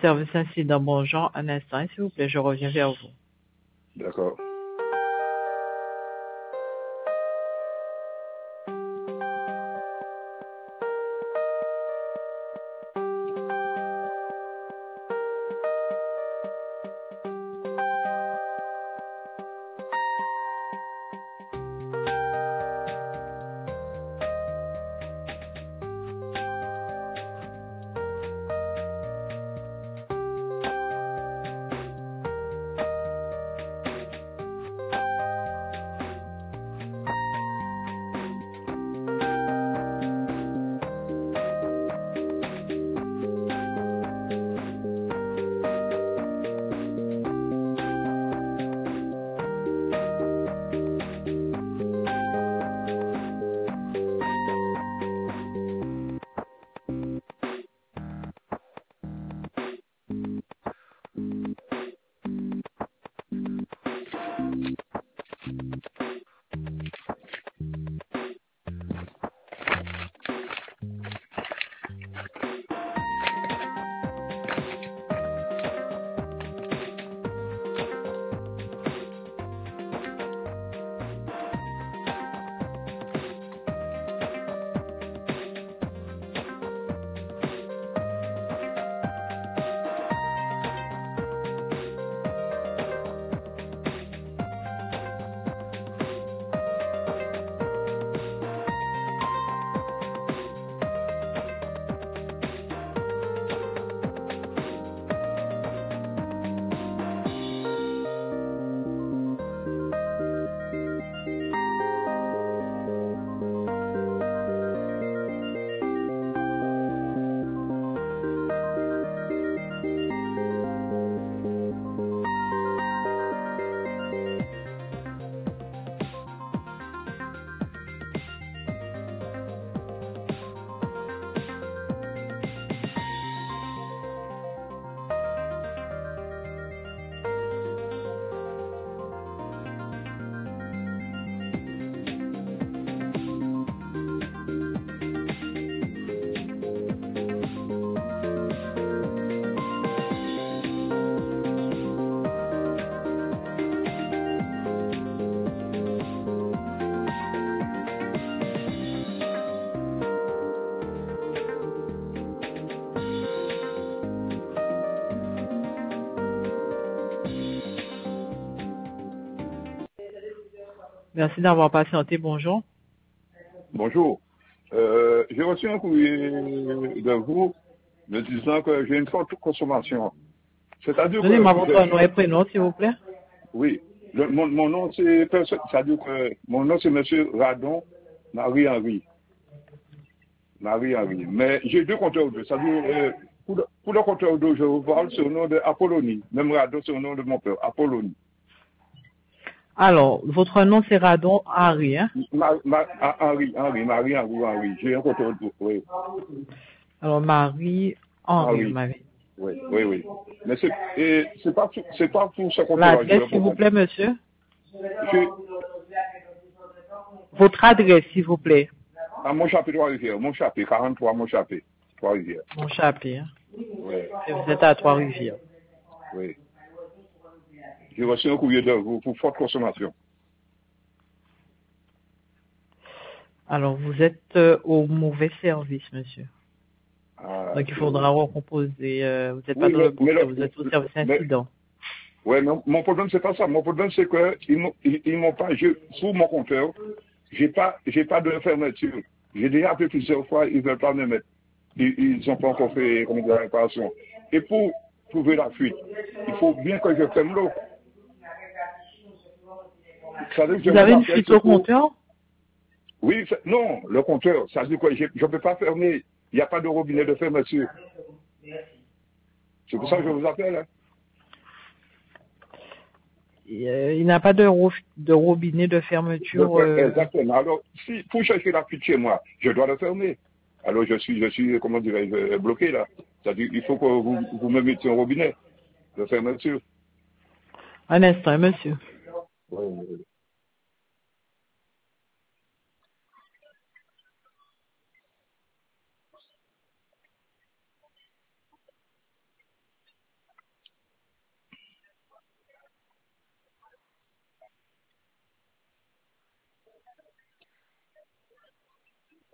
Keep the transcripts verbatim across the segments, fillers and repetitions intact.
service incident. Bonjour, un instant, s'il vous plaît, je reviens vers vous. D'accord. Merci d'avoir patienté. Bonjour. Bonjour. Euh, j'ai reçu un courrier de vous me disant que j'ai une forte consommation. C'est-à-dire que... Donnez-moi votre nom et prénom, s'il vous plaît. Oui. Le, mon, mon nom, c'est... C'est-à-dire que mon nom, c'est Monsieur Radon Marie-Henri. Marie-Henri. Mais j'ai deux compteurs d'eau. C'est-à-dire, euh, pour, le, pour le compteur d'eau, je vous parle, c'est au nom de Apollonie. Même Radon, c'est au nom de mon père, Apollonie. Alors, votre nom, c'est Radon Henri, hein? Ma, ma, Henri, Henri, Marie-Henri, Henri. J'ai un compteur d'eau, oui. Alors, Marie-Henri, Henri. vous m'avez. Oui, oui, oui. Mais c'est, et c'est pas, c'est pas pour ce compteur-là. L'adresse, s'il vous plaît, monsieur. Je, Votre adresse, s'il vous plaît. à Montchapé, Trois-Rivières. Montchapé, quarante-trois Montchapé, Trois-Rivières. Montchapé, hein? Oui, Et vous êtes à Trois-Rivières. oui. J'ai reçu un courrier de vous pour forte consommation. Alors, vous êtes euh, au mauvais service, monsieur. Ah, Donc, il faudra recomposer. Euh, vous n'êtes pas oui, dans mais, le bon mais, service, le, vous êtes au service mais, incident. ouais, mais mon problème, c'est pas ça. Mon problème, c'est que ils m'ont, ils, ils m'ont pas, je, sous mon compteur, j'ai pas, j'ai pas de fermeture. J'ai déjà appelé plusieurs fois, ils veulent pas me mettre. Ils n'ont pas encore fait, comment dire, la réparation. Et pour trouver la fuite, il faut bien que je ferme l'eau. Ça veut dire que Vous je avez vous une appelle, fuite c'est au pour... compteur? Oui, non, le compteur, ça veut dire que je ne peux pas fermer. Il n'y a pas de robinet de fermeture. C'est pour ça que je vous appelle. Hein. Il n'a pas de, ro de robinet de fermeture. Euh... Exactement. Alors, si pour chercher la fuite chez moi, je dois le fermer. Alors je suis, je suis, comment dirais-je, bloqué là. C'est-à-dire qu'il faut que vous, vous me mettiez un robinet de fermeture. Un instant, monsieur. Oui, oui.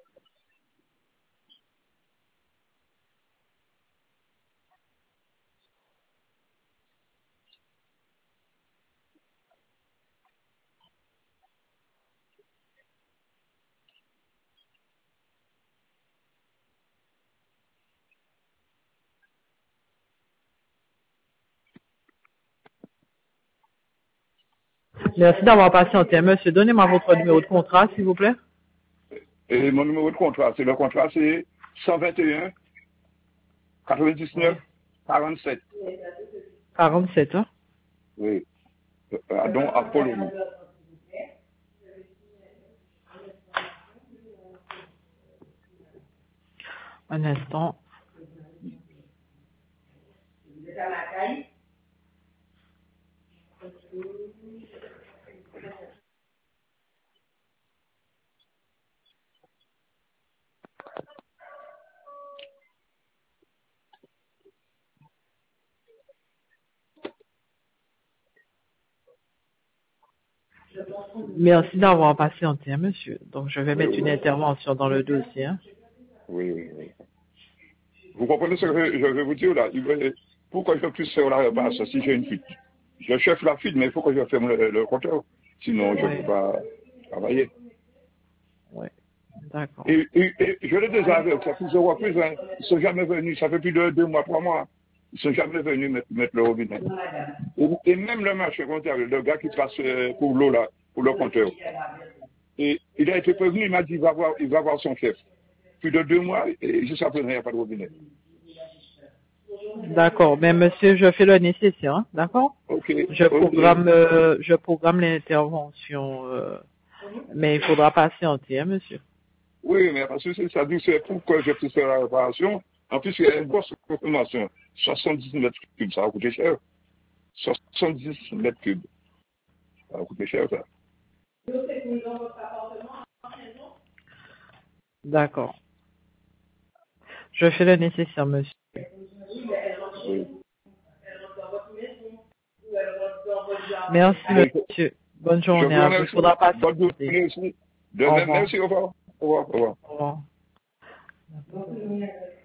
Merci d'avoir patienté. Monsieur, donnez-moi votre numéro de contrat, s'il vous plaît. Et mon numéro de contrat, c'est le contrat, c'est cent vingt et un quatre-vingt-dix-neuf quarante-sept. quarante-sept, hein? Oui. Pardon, Apollo. Un instant. Merci d'avoir patienté, hein, monsieur. Donc, je vais Oui, mettre une oui. intervention dans le dossier. Hein. Oui, oui, oui. Vous comprenez ce que je vais vous dire là? Il veut- Pourquoi je puisse faire la réparation si j'ai une fuite? Je cherche la fuite, mais il faut que je ferme le, le compteur. Sinon, je ne Oui, peux pas travailler. oui. D'accord. Et, et, et je l'ai déjà averti à plusieurs reprises. Hein. Ils ne sont jamais venus. Ça fait plus de deux mois, trois mois. Ils ne sont jamais venus mettre, mettre le robinet. Et, et même le marché comptable, le gars qui passe euh, pour l'eau là, pour le compteur. Et il a été prévenu, il m'a dit qu'il va voir, il va voir son chef. Plus de deux mois, et jusqu'à présent, il n'y a pas de robinet. D'accord. Mais monsieur, je fais le nécessaire. Hein. D'accord. Ok, Je ok. programme, euh, je programme l'intervention, euh, mais il faudra patienter, hein, monsieur. Oui, mais parce que c'est- ça dit que c'est pour que je puisse faire la réparation. En plus, il y a une grosse consommation. soixante-dix mètres cubes, ça va coûter cher. soixante-dix mètres cubes. Ça va coûter cher, ça. D'accord. Je fais le nécessaire, monsieur. Oui. Merci, Et monsieur. Bonne je journée vous à vous. Il remercie. faudra Bonne patienter. journée aussi. De Au même, revoir. merci, au revoir. Au revoir, au revoir. Au revoir.